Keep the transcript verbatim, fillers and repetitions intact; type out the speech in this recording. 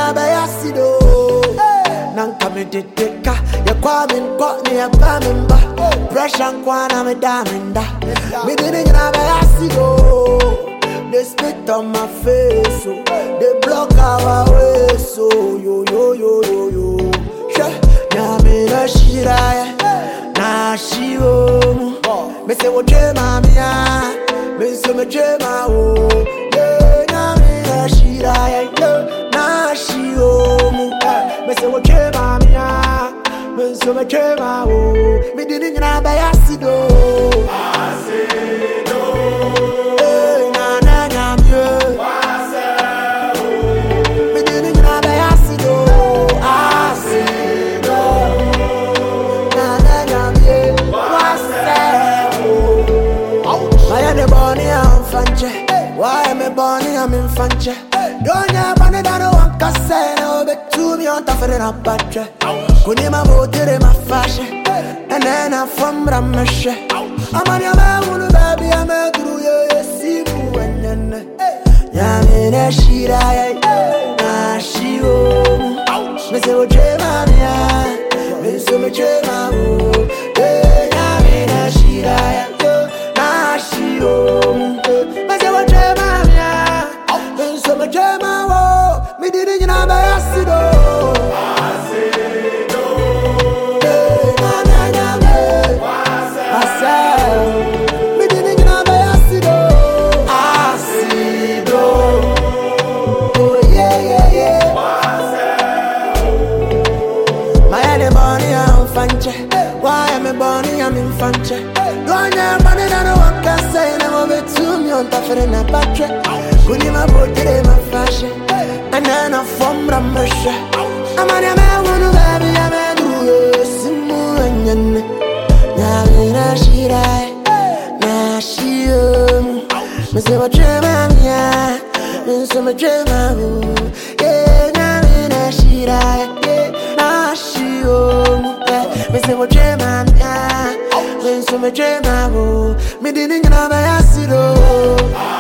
nyina be yasido. Nanka me deteka, ya kwa me nkot, ya kwa me mba. Pressure nkwa na me daminda. Me didn't nyina be yasido. They spit on my face, so they block our way, so yo yo yo yo yo. Na me na shira, na shiro. Me say what you mami ya, me say me you ma o. Na me na shira, na shiro. Me say what you mami ya, me say me you ma o. Me didn't na ba yasido. Why am I born here? I'm in Fanche. Don't you want it? I don't want to say no, but to me on top of it, I'm bad. Couldn't my vote in my fashion, and then I'm from Ramesh. I'm on your man, baby. I'm a guru, you see, when then Yamina Shira, Nashio, Mister Ojemania, Mister Machema, Yamina Shira, Nashio. Me didn't know by acid. Me didn't know by acid. Acid. Oh yeah yeah yeah. My head money I'm fanche. Why am I born? I'm in fanche. Don't you money that I want to say? Never be to me on top of the battery. Couldn't my boat in my fashion. And then I'm from Ramesh. I'm on your man, baby. I'm a guru. Simu and Yan. Yamina Shira. Nashio. Mister Machemania. Mister Machema. Yeah, Yamina Shira. Nashio. Mister Machemania. Mister Machema. Me didn't know by acid.